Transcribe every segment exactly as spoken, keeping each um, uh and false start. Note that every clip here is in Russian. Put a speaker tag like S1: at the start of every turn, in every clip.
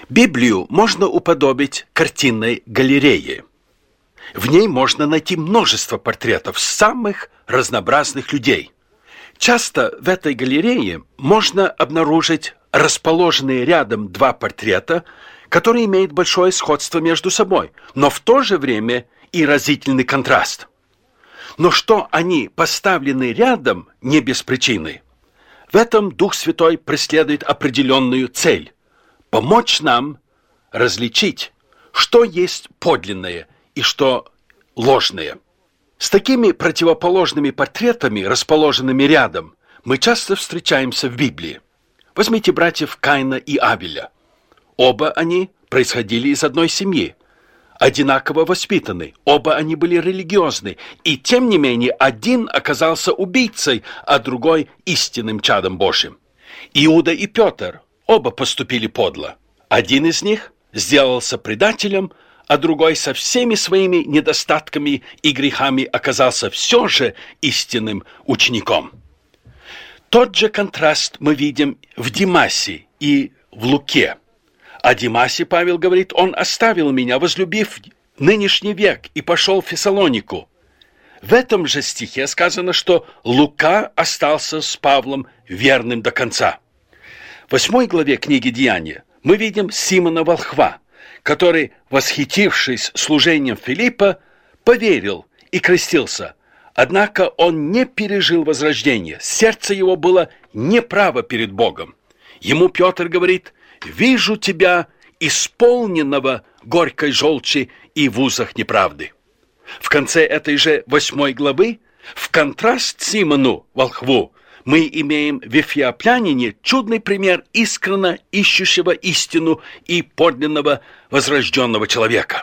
S1: Библию можно уподобить картинной галерее. В ней можно найти множество портретов самых разнообразных людей. Часто в этой галерее можно обнаружить расположенные рядом два портрета, которые имеют большое сходство между собой, но в то же время и разительный контраст. Но что они поставлены рядом не без причины. В этом Дух Святой преследует определенную цель – помочь нам различить, что есть подлинное и что ложное. С такими противоположными портретами, расположенными рядом, мы часто встречаемся в Библии. Возьмите братьев Каина и Авеля. Оба они происходили из одной семьи, одинаково воспитаны, оба они были религиозны, и тем не менее один оказался убийцей, а другой истинным чадом Божьим. Иуда и Петр оба поступили подло. Один из них сделался предателем, а другой со всеми своими недостатками и грехами оказался все же истинным учеником. Тот же контраст мы видим в Димасе и в Луке. О Димасе Павел говорит: «Он оставил меня, возлюбив нынешний век, и пошел в Фессалонику». В этом же стихе сказано, что Лука остался с Павлом верным до конца. В восьмой главе книги «Деяния» мы видим Симона Волхва, который, восхитившись служением Филиппа, поверил и крестился. Однако он не пережил возрождение, сердце его было неправо перед Богом. Ему Петр говорит: «Вижу тебя, исполненного горькой желчи и в узах неправды». В конце этой же восьмой главы, в контраст Симону Волхву, мы имеем в Эфиоплянине чудный пример искренно ищущего истину и подлинного возрожденного человека.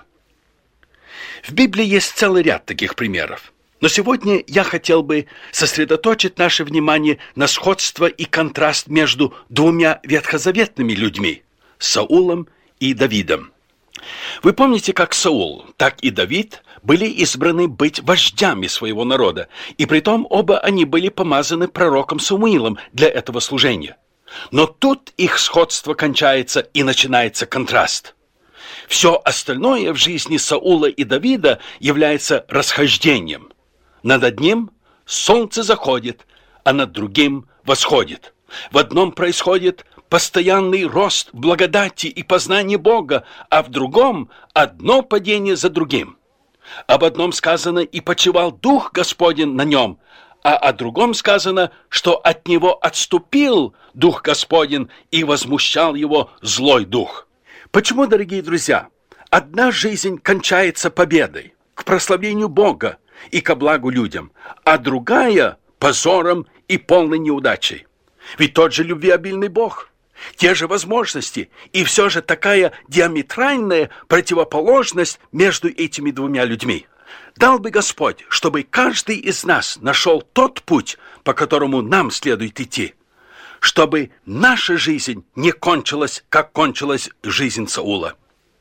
S1: В Библии есть целый ряд таких примеров. Но сегодня я хотел бы сосредоточить наше внимание на сходство и контраст между двумя ветхозаветными людьми – Саулом и Давидом. Вы помните, как Саул, так и Давид были избраны быть вождями своего народа, и притом оба они были помазаны пророком Самуилом для этого служения. Но тут их сходство кончается и начинается контраст. Все остальное в жизни Саула и Давида является расхождением. Над одним солнце заходит, а над другим восходит. В одном происходит постоянный рост благодати и познания Бога, а в другом одно падение за другим. Об одном сказано: «И почивал Дух Господень на нем», а о другом сказано, что от него отступил Дух Господень и возмущал его злой дух. Почему, дорогие друзья, одна жизнь кончается победой, к прославлению Бога и ко благу людям, а другая – позором и полной неудачей? Ведь тот же любвеобильный Бог, те же возможности, и все же такая диаметральная противоположность между этими двумя людьми. Дал бы Господь, чтобы каждый из нас нашел тот путь, по которому нам следует идти, чтобы наша жизнь не кончилась, как кончилась жизнь Саула.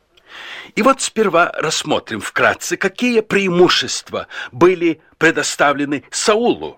S1: И вот сперва рассмотрим вкратце, какие преимущества были предоставлены Саулу.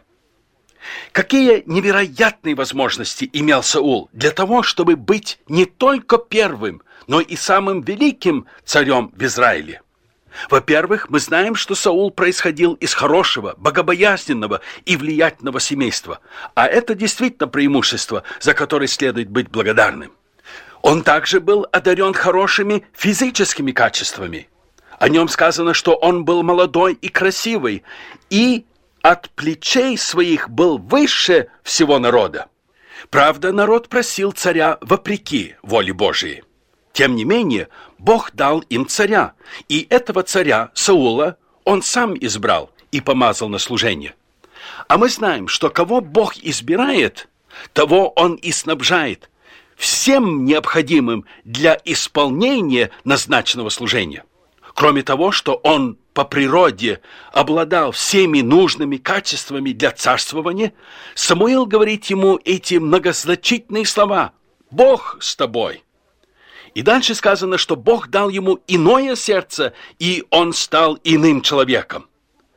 S1: Какие невероятные возможности имел Саул для того, чтобы быть не только первым, но и самым великим царем в Израиле. Во-первых, мы знаем, что Саул происходил из хорошего, богобоязненного и влиятельного семейства, а это действительно преимущество, за которое следует быть благодарным. Он также был одарен хорошими физическими качествами. О нем сказано, что он был молодой и красивый, и от плечей своих был выше всего народа. Правда, народ просил царя вопреки воле Божией. Тем не менее, Бог дал им царя, и этого царя, Саула, он сам избрал и помазал на служение. А мы знаем, что кого Бог избирает, того он и снабжает всем необходимым для исполнения назначенного служения. Кроме того, что он по природе обладал всеми нужными качествами для царствования, Самуил говорит ему эти многозначительные слова: «Бог с тобой». И дальше сказано, что Бог дал ему иное сердце, и он стал иным человеком.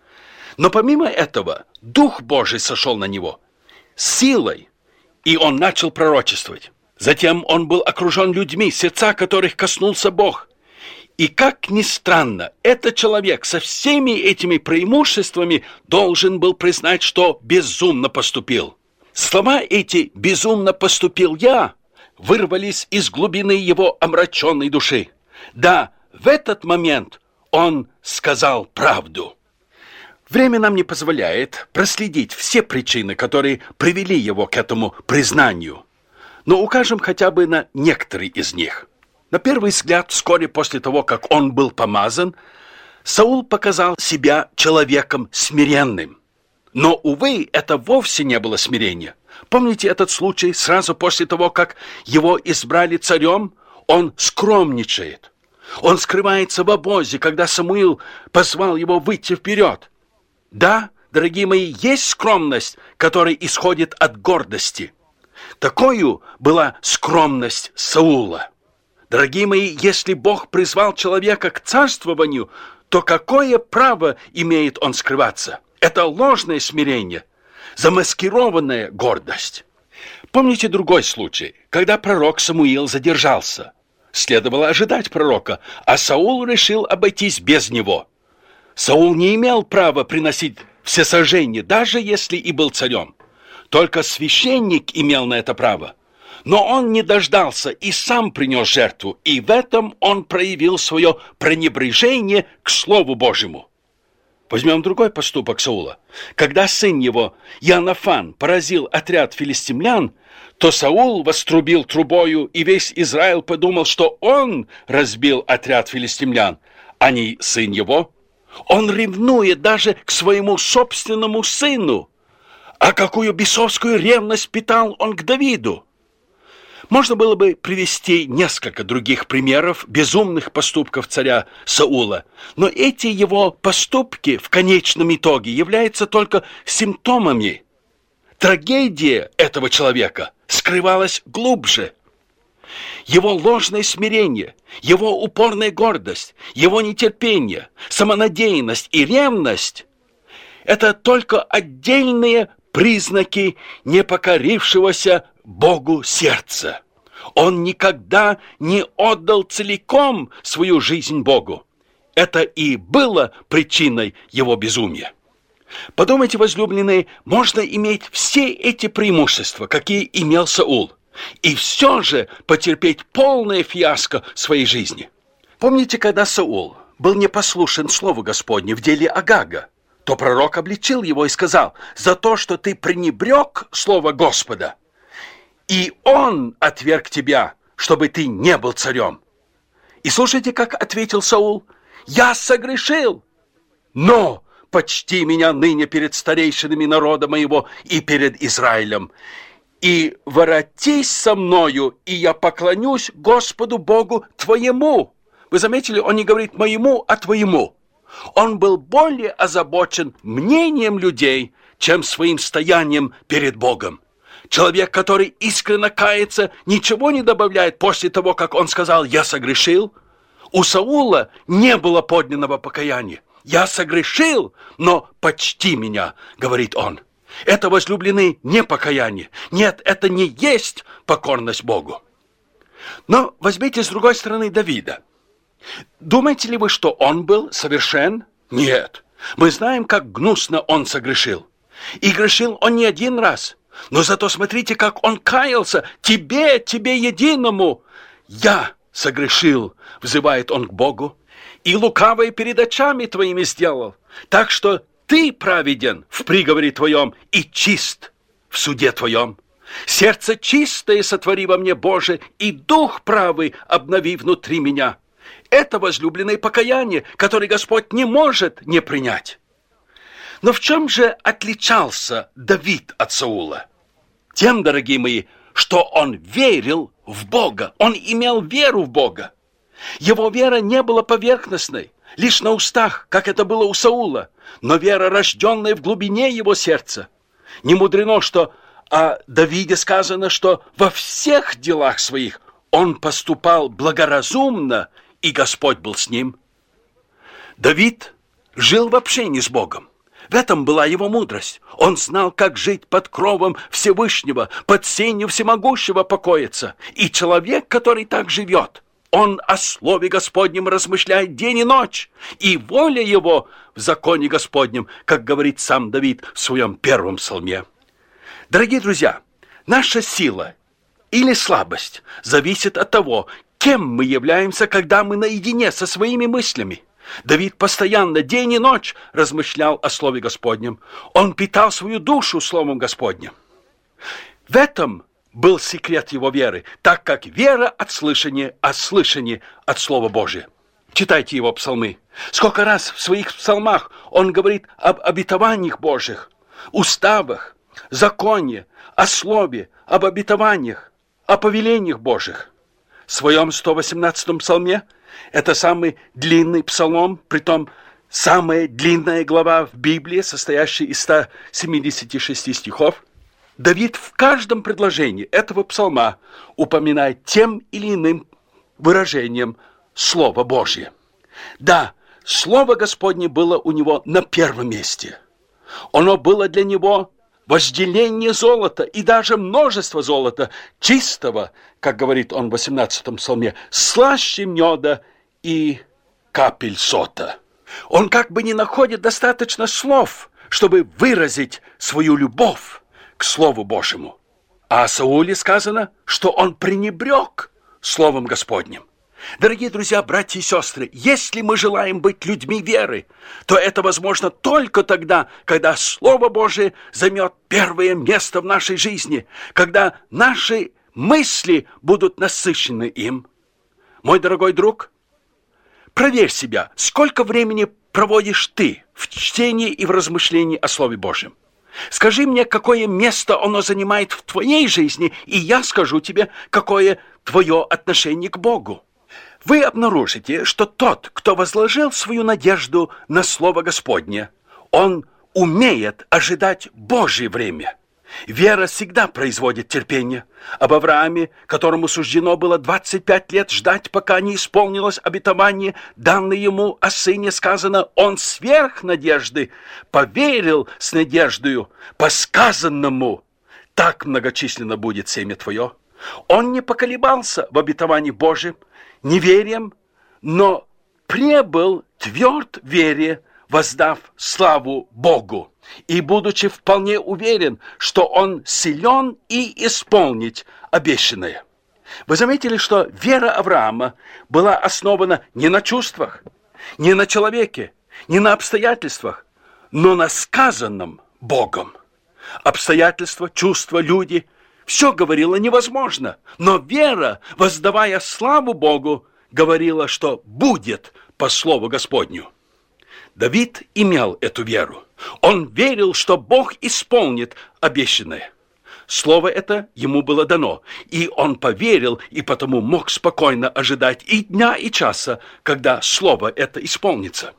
S1: Но помимо этого, Дух Божий сошел на него силой, и он начал пророчествовать. Затем он был окружен людьми, сердца которых коснулся Бог. И как ни странно, этот человек со всеми этими преимуществами должен был признать, что безумно поступил. Слова эти «безумно поступил я» вырвались из глубины его омраченной души. Да, в этот момент он сказал правду. Время нам не позволяет проследить все причины, которые привели его к этому признанию. Но укажем хотя бы на некоторые из них. На первый взгляд, вскоре после того, как он был помазан, Саул показал себя человеком смиренным. Но, увы, это вовсе не было смирение. Помните этот случай? Сразу после того, как его избрали царем, он скромничает. Он скрывается в обозе, когда Самуил позвал его выйти вперед. Да, дорогие мои, есть скромность, которая исходит от гордости. Такою была скромность Саула. Дорогие мои, если Бог призвал человека к царствованию, то какое право имеет он скрываться? Это ложное смирение, замаскированная гордость. Помните другой случай, когда пророк Самуил задержался? Следовало ожидать пророка, а Саул решил обойтись без него. Саул не имел права приносить всесожжение, даже если и был царем. Только священник имел на это право. Но он не дождался и сам принес жертву, и в этом он проявил свое пренебрежение к Слову Божьему. Возьмем другой поступок Саула. Когда сын его, Иоаннафан, поразил отряд филистимлян, то Саул вострубил трубою, и весь Израиль подумал, что он разбил отряд филистимлян, а не сын его. Он ревнует даже к своему собственному сыну. А какую бесовскую ревность питал он к Давиду! Можно было бы привести несколько других примеров безумных поступков царя Саула, но эти его поступки в конечном итоге являются только симптомами. Трагедия этого человека скрывалась глубже. Его ложное смирение, его упорная гордость, его нетерпение, самонадеянность и ревность – это только отдельные признаки непокорившегося Богу сердца. Он никогда не отдал целиком свою жизнь Богу. Это и было причиной его безумия. Подумайте, возлюбленные, можно иметь все эти преимущества, какие имел Саул, и все же потерпеть полное фиаско своей жизни. Помните, когда Саул был непослушен Слову Господню в деле Агага, то пророк обличил его и сказал: «За то, что ты пренебрег Слово Господа, и он отверг тебя, чтобы ты не был царем». И слушайте, как ответил Саул: «Я согрешил, но почти меня ныне перед старейшинами народа моего и перед Израилем, и воротись со мною, и я поклонюсь Господу Богу твоему». Вы заметили, он не говорит «моему», а «твоему». Он был более озабочен мнением людей, чем своим стоянием перед Богом. Человек, который искренне кается, ничего не добавляет после того, как он сказал «я согрешил». У Саула не было подлинного покаяния. «Я согрешил, но почти меня», — говорит он. Это, возлюбленные, не покаяние. Нет, это не есть покорность Богу. Но возьмите с другой стороны Давида. Думаете ли вы, что он был совершен? Нет. Мы знаем, как гнусно он согрешил. И грешил он не один раз. Но зато смотрите, как он каялся. «Тебе, тебе единому, я согрешил», — взывает он к Богу. «И лукавое перед очами твоими сделал. Так что ты праведен в приговоре твоем и чист в суде твоем. Сердце чистое сотвори во мне, Боже, и дух правый обнови внутри меня». Это возлюбленное покаяние, которое Господь не может не принять. Но в чем же отличался Давид от Саула? Тем, дорогие мои, что он верил в Бога, он имел веру в Бога. Его вера не была поверхностной, лишь на устах, как это было у Саула, но вера, рожденная в глубине его сердца. Не мудрено, что о Давиде сказано, что во всех делах своих он поступал благоразумно, и Господь был с ним. Давид жил в общении с Богом. В этом была его мудрость. Он знал, как жить под кровом Всевышнего, под сенью Всемогущего покоиться. И человек, который так живет, он о Слове Господнем размышляет день и ночь, и воля его в законе Господнем, как говорит сам Давид в своем первом псалме. Дорогие друзья, наша сила или слабость зависит от того, кем мы являемся, когда мы наедине со своими мыслями. Давид постоянно, день и ночь, размышлял о Слове Господнем. Он питал свою душу Словом Господнем. В этом был секрет его веры, так как вера от слышания, а слышание от Слова Божия. Читайте его псалмы. Сколько раз в своих псалмах он говорит об обетованиях Божьих, уставах, законе, о Слове, об обетованиях, о повелениях Божьих. В своем сто восемнадцатом псалме, это самый длинный псалом, притом самая длинная глава в Библии, состоящая из ста семидесяти шести стихов, Давид в каждом предложении этого псалма упоминает тем или иным выражением Слово Божье. Да, Слово Господне было у него на первом месте. Оно было для него возделение золота и даже множество золота, чистого, как говорит он в восемнадцатом псалме, слаще меда и капель сота. Он как бы не находит достаточно слов, чтобы выразить свою любовь к Слову Божьему. А о Сауле сказано, что он пренебрег Словом Господним. Дорогие друзья, братья и сестры, если мы желаем быть людьми веры, то это возможно только тогда, когда Слово Божие займет первое место в нашей жизни, когда наши мысли будут насыщены им. Мой дорогой друг, проверь себя, сколько времени проводишь ты в чтении и в размышлении о Слове Божьем. Скажи мне, какое место оно занимает в твоей жизни, и я скажу тебе, какое твое отношение к Богу. Вы обнаружите, что тот, кто возложил свою надежду на Слово Господне, он умеет ожидать Божье время. Вера всегда производит терпение. Об Аврааме, которому суждено было двадцать пять лет ждать, пока не исполнилось обетование, данное ему о сыне, сказано, он сверх надежды поверил с надеждою по сказанному, так многочисленно будет семя твое. Он не поколебался в обетовании Божьем, неверием, но пребыл тверд в вере, воздав славу Богу, и будучи вполне уверен, что он силен и исполнить обещанное. Вы заметили, что вера Авраама была основана не на чувствах, не на человеке, не на обстоятельствах, но на сказанном Богом. Обстоятельства, чувства, люди – все говорило невозможно, но вера, воздавая славу Богу, говорила, что будет по слову Господню. Давид имел эту веру. Он верил, что Бог исполнит обещанное. Слово это ему было дано, и он поверил, и потому мог спокойно ожидать и дня, и часа, когда слово это исполнится.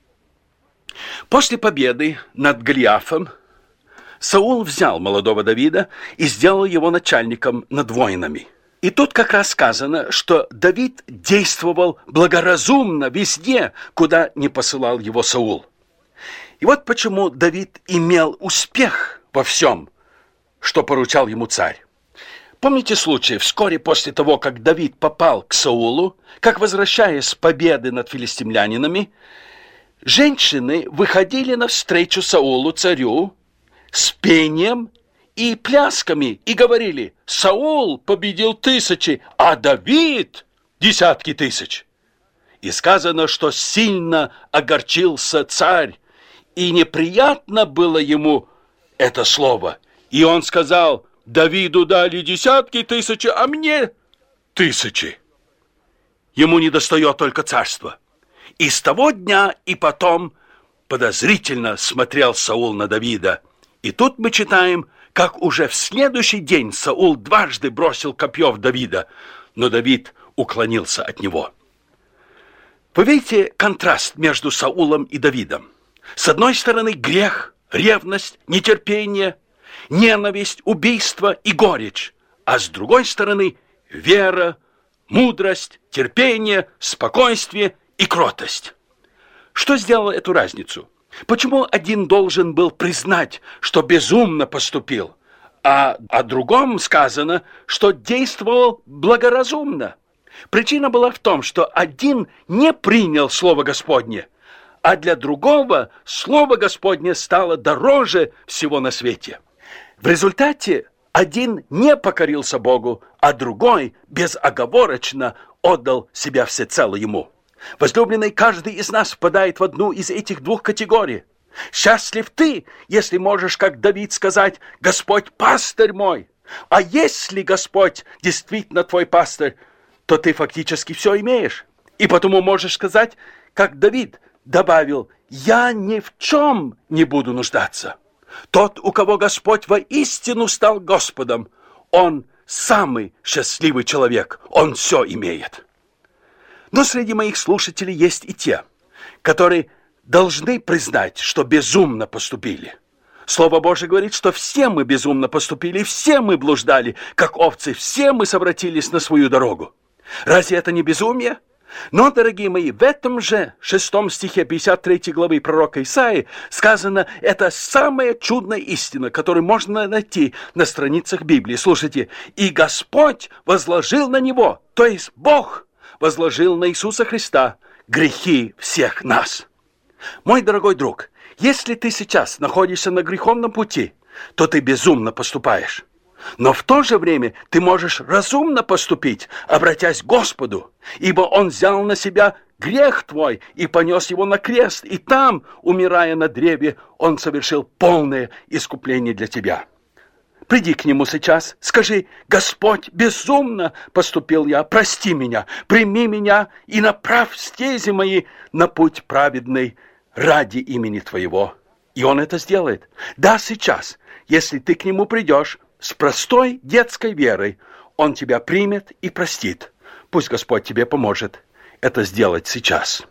S1: После победы над Голиафом Саул взял молодого Давида и сделал его начальником над воинами. И тут как раз сказано, что Давид действовал благоразумно везде, куда не посылал его Саул. И вот почему Давид имел успех во всем, что поручал ему царь. Помните случай, вскоре после того, как Давид попал к Саулу, как, возвращаясь с победы над филистимлянинами, женщины выходили навстречу Саулу, царю, с пением и плясками, и говорили: «Саул победил тысячи, а Давид – десятки тысяч». И сказано, что сильно огорчился царь, и неприятно было ему это слово. И он сказал: «Давиду дали десятки тысяч, а мне тысячи». Ему недостает только царства. И с того дня и потом подозрительно смотрел Саул на Давида. И тут мы читаем, как уже в следующий день Саул дважды бросил копье в Давида, но Давид уклонился от него. Вы видите контраст между Саулом и Давидом? С одной стороны грех, ревность, нетерпение, ненависть, убийство и горечь, а с другой стороны вера, мудрость, терпение, спокойствие и кротость. Что сделало эту разницу? Почему один должен был признать, что безумно поступил, а о другом сказано, что действовал благоразумно? Причина была в том, что один не принял Слово Господне, а для другого Слово Господне стало дороже всего на свете. В результате один не покорился Богу, а другой безоговорочно отдал себя всецело Ему. Возлюбленный, каждый из нас впадает в одну из этих двух категорий. Счастлив ты, если можешь, как Давид, сказать: «Господь пастырь мой». А если Господь действительно твой пастырь, то ты фактически все имеешь. И потому можешь сказать, как Давид добавил: «Я ни в чем не буду нуждаться». Тот, у кого Господь воистину стал Господом, он самый счастливый человек, он все имеет. Но среди моих слушателей есть и те, которые должны признать, что безумно поступили. Слово Божие говорит, что все мы безумно поступили, все мы блуждали, как овцы, все мы совратились на свою дорогу. Разве это не безумие? Но, дорогие мои, в этом же шестом стихе пятьдесят третьей главы пророка Исаии сказано, это самая чудная истина, которую можно найти на страницах Библии. Слушайте, «И Господь возложил на Него», то есть Бог возложил на Иисуса Христа грехи всех нас. Мой дорогой друг, если ты сейчас находишься на греховном пути, то ты безумно поступаешь. Но в то же время ты можешь разумно поступить, обратясь к Господу, ибо Он взял на себя грех твой и понес его на крест, и там, умирая на древе, Он совершил полное искупление для тебя. Приди к Нему сейчас, скажи: «Господь, безумно поступил я, прости меня, прими меня и направь стези мои на путь праведный ради имени Твоего». И Он это сделает. Да, сейчас, если ты к Нему придешь с простой детской верой, Он тебя примет и простит. Пусть Господь тебе поможет это сделать сейчас.